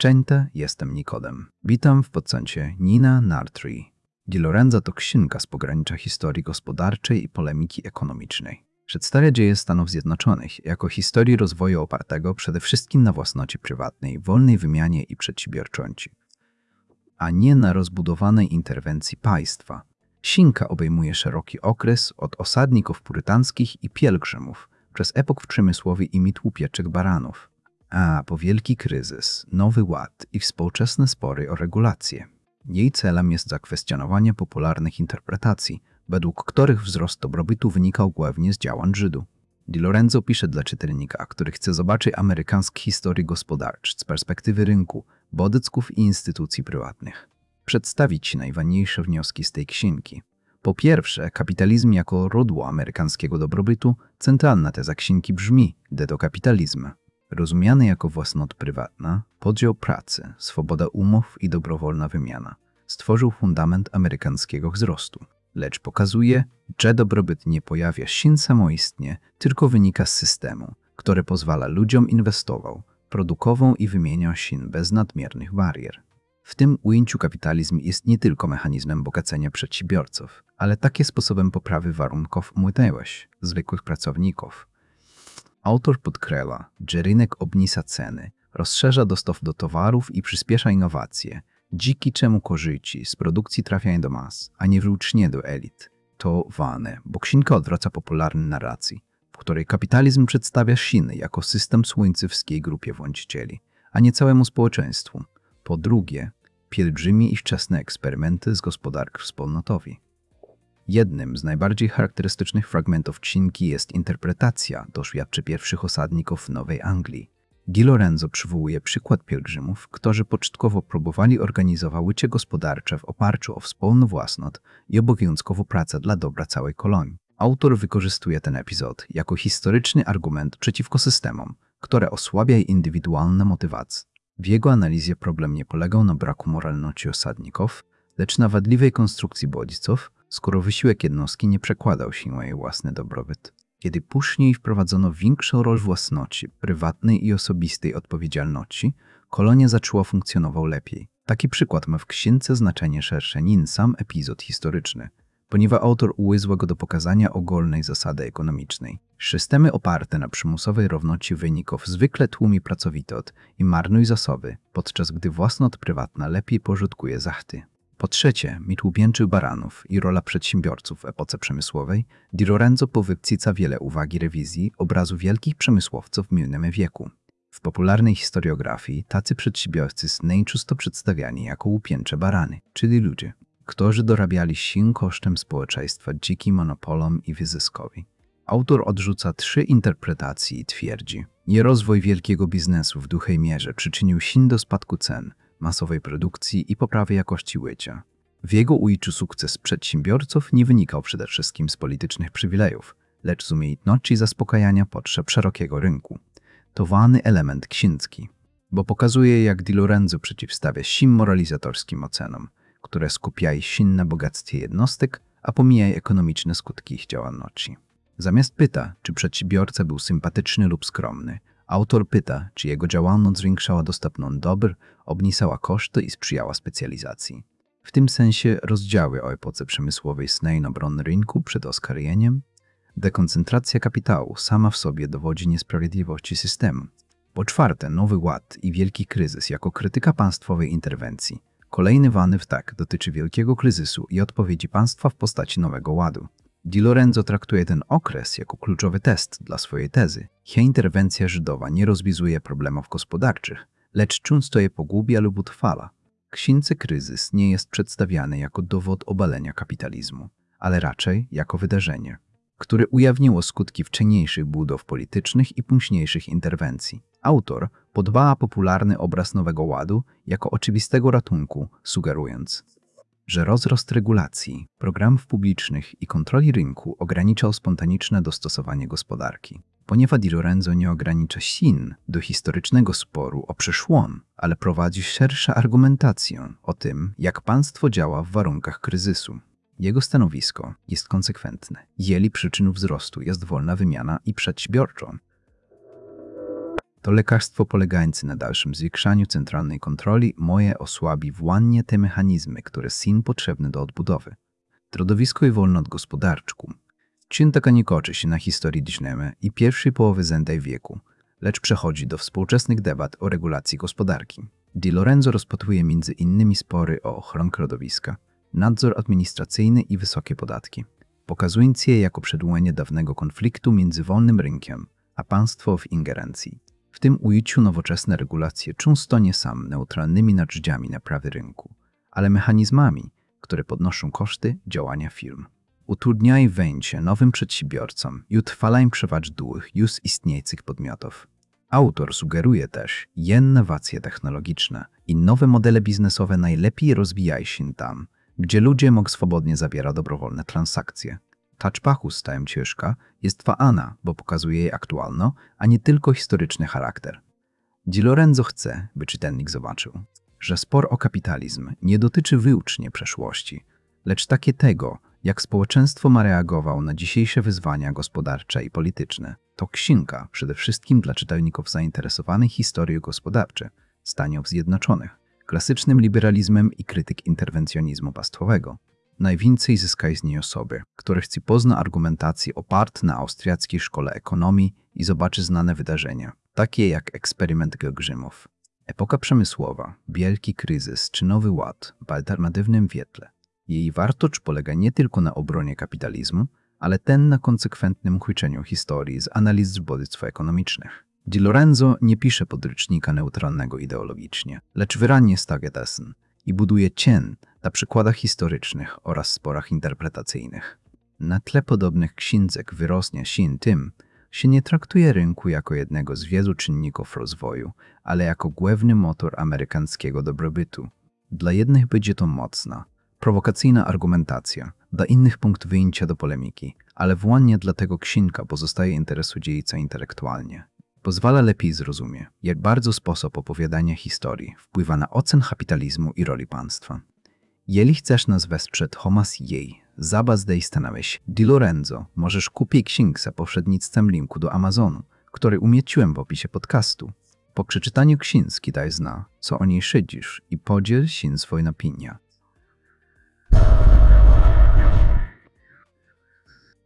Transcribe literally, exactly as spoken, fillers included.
Cześć, jestem Nikodem. Witam w podcaście Nina Nartri. Di Lorenzo to księga z pogranicza historii gospodarczej i polemiki ekonomicznej. Przedstawia dzieje Stanów Zjednoczonych jako historii rozwoju opartego przede wszystkim na własności prywatnej, wolnej wymianie i przedsiębiorczości, a nie na rozbudowanej interwencji państwa. Księga obejmuje szeroki okres od osadników purytanskich i pielgrzymów przez epok przemysłowy i mit łupieczych baranów, a po wielki kryzys, nowy ład i współczesne spory o regulacje. Jej celem jest zakwestionowanie popularnych interpretacji, według których wzrost dobrobytu wynikał głównie z działań Żydów. Di Lorenzo pisze dla czytelnika, który chce zobaczyć amerykańskie historii gospodarcze z perspektywy rynku, bodycków i instytucji prywatnych. Przedstawić Ci najważniejsze wnioski z tej księgi. Po pierwsze, kapitalizm jako źródło amerykańskiego dobrobytu. Centralna teza księgi brzmi: de to kapitalizm. Rozumiany jako własność prywatna, podział pracy, swoboda umów i dobrowolna wymiana stworzył fundament amerykańskiego wzrostu. Lecz pokazuje, że dobrobyt nie pojawia się samoistnie, tylko wynika z systemu, który pozwala ludziom inwestował, produkował i wymieniał się bez nadmiernych barier. W tym ujęciu kapitalizm jest nie tylko mechanizmem bogacenia przedsiębiorców, ale takie sposobem poprawy warunków młodych, zwykłych pracowników. Autor podkreśla, że rynek obniża ceny, rozszerza dostaw do towarów i przyspiesza innowacje, dzięki czemu korzyści z produkcji trafiają do mas, a nie wyłącznie do elit. To ważne, bo księga odwraca popularne narracji, w której kapitalizm przedstawia się jako system służący wskiej grupie właścicieli, a nie całemu społeczeństwu. Po drugie, pielgrzymi i wczesne eksperymenty z gospodarki wspólnotowej. Jednym z najbardziej charakterystycznych fragmentów księgi jest interpretacja doświadczeń pierwszych osadników w Nowej Anglii. Di Lorenzo przywołuje przykład pielgrzymów, którzy początkowo próbowali organizować życie gospodarcze w oparciu o wspólną własność i obowiązkową pracę dla dobra całej kolonii. Autor wykorzystuje ten epizod jako historyczny argument przeciwko systemom, które osłabiają indywidualne motywacje. W jego analizie problem nie polegał na braku moralności osadników, lecz na wadliwej konstrukcji bodźców, skoro wysiłek jednostki nie przekładał się na jej własny dobrobyt. Kiedy później wprowadzono większą rolę własności, prywatnej i osobistej odpowiedzialności, kolonia zaczęła funkcjonować lepiej. Taki przykład ma w księdze znaczenie szersze niż sam epizod historyczny, ponieważ autor ułyzła go do pokazania ogólnej zasady ekonomicznej. Systemy oparte na przymusowej równości wyników zwykle tłumi pracowitość i marnują zasoby, podczas gdy własność prywatna lepiej pożytkuje zachty. Po trzecie, mit łupięczych baranów i rola przedsiębiorców w epoce przemysłowej. Di Lorenzo powykcica wiele uwagi rewizji obrazu wielkich przemysłowców w minionym wieku. W popularnej historiografii tacy przedsiębiorcy są najczęściej przedstawiani jako łupięcze barany, czyli ludzie, którzy dorabiali się kosztem społeczeństwa dzięki monopolom i wyzyskowi. Autor odrzuca trzy interpretacje i twierdzi, że rozwój wielkiego biznesu w dużej mierze przyczynił się do spadku cen, masowej produkcji i poprawy jakości życia. W jego ujęciu sukces przedsiębiorców nie wynikał przede wszystkim z politycznych przywilejów, lecz z umiejętności zaspokajania potrzeb szerokiego rynku. To ważny element księgi, bo pokazuje, jak Di Lorenzo przeciwstawia się moralizatorskim ocenom, które skupiają się na bogactwie jednostek, a pomijają ekonomiczne skutki ich działalności. Zamiast pyta, czy przedsiębiorca był sympatyczny lub skromny, autor pyta, czy jego działalność zwiększała dostępność dóbr, obniżała koszty i sprzyjała specjalizacji. W tym sensie rozdziały o epoce przemysłowej snają obronę rynku przed oskarżeniem. Dekoncentracja kapitału sama w sobie dowodzi niesprawiedliwości systemu. Po czwarte, nowy ład i wielki kryzys jako krytyka państwowej interwencji. Kolejny ważny wtak dotyczy wielkiego kryzysu i odpowiedzi państwa w postaci nowego ładu. Di Lorenzo traktuje ten okres jako kluczowy test dla swojej tezy, że interwencja żydowa nie rozwiązuje problemów gospodarczych, lecz często je pogłębia lub utrwala. W księdze kryzys nie jest przedstawiany jako dowód obalenia kapitalizmu, ale raczej jako wydarzenie, które ujawniło skutki wcześniejszych budow politycznych i późniejszych interwencji. Autor podbała popularny obraz nowego ładu jako oczywistego ratunku, sugerując, że rozrost regulacji, programów publicznych i kontroli rynku ograniczał spontaniczne dostosowanie gospodarki. Ponieważ Di Lorenzo nie ogranicza się do historycznego sporu o przeszłom, ale prowadzi szerszą argumentację o tym, jak państwo działa w warunkach kryzysu. Jego stanowisko jest konsekwentne. Jeżeli przyczyną wzrostu jest wolna wymiana i przedsiębiorczość, To lekarstwo polegające na dalszym zwiększaniu centralnej kontroli moje osłabi włanie te mechanizmy, które są potrzebne do odbudowy. Trodowisko i wolność gospodarczą. Czyn taka nie kończy się na historii dźnemy i pierwszej połowy zędaj wieku, lecz przechodzi do współczesnych debat o regulacji gospodarki. Di Lorenzo rozpatruje między innymi spory o ochronę środowiska, nadzór administracyjny i wysokie podatki, pokazując je jako przedłużenie dawnego konfliktu między wolnym rynkiem a państwo w ingerencji. W tym ujęciu nowoczesne regulacje często nie są neutralnymi narzędziami naprawy rynku, ale mechanizmami, które podnoszą koszty działania firm. Utrudniają wejście nowym przedsiębiorcom i utrwalają przeważ długich już istniejących podmiotów. Autor sugeruje też, że innowacje technologiczne i nowe modele biznesowe najlepiej rozwijają się tam, gdzie ludzie mogą swobodnie zabierać dobrowolne transakcje. Ta czpachu stajem ciężka jest faana, bo pokazuje jej aktualno, a nie tylko historyczny charakter. Di Lorenzo chce, by czytelnik zobaczył, że spór o kapitalizm nie dotyczy wyłącznie przeszłości, lecz takie tego, jak społeczeństwo ma reagował na dzisiejsze wyzwania gospodarcze i polityczne. To książka przede wszystkim dla czytelników zainteresowanych historią gospodarczą Stanów Zjednoczonych, klasycznym liberalizmem i krytyk interwencjonizmu państwowego. Najwięcej zyskają z niej osoby, które chcą poznać argumentację oparte na austriackiej szkole ekonomii i zobaczy znane wydarzenia, takie jak eksperyment Georgimów. Epoka przemysłowa, wielki kryzys czy nowy ład w alternatywnym wietle. Jej wartość polega nie tylko na obronie kapitalizmu, ale ten na konsekwentnym chwyceniu historii z analiz zbrodnictw ekonomicznych. Di Lorenzo nie pisze podręcznika neutralnego ideologicznie, lecz wyraźnie stawia tezę i buduje cień na przykładach historycznych oraz sporach interpretacyjnych. Na tle podobnych książek wyrosnie się tym, że nie traktuje rynku jako jednego z wielu czynników rozwoju, ale jako główny motor amerykańskiego dobrobytu. Dla jednych będzie to mocna, prowokacyjna argumentacja, dla innych punkt wyjścia do polemiki, ale właśnie dlatego książka pozostaje interesująca intelektualnie. Pozwala lepiej zrozumieć, jak bardzo sposób opowiadania historii wpływa na ocenę kapitalizmu i roli państwa. Jeśli chcesz nas wesprzeć Thomas jej, zabaz dej stanowić Di Lorenzo, możesz kupić księgę za pośrednictwem linku do Amazonu, który umieściłem w opisie podcastu. Po przeczytaniu książki daj zna, co o niej szydzisz i podziel się swoją opinią.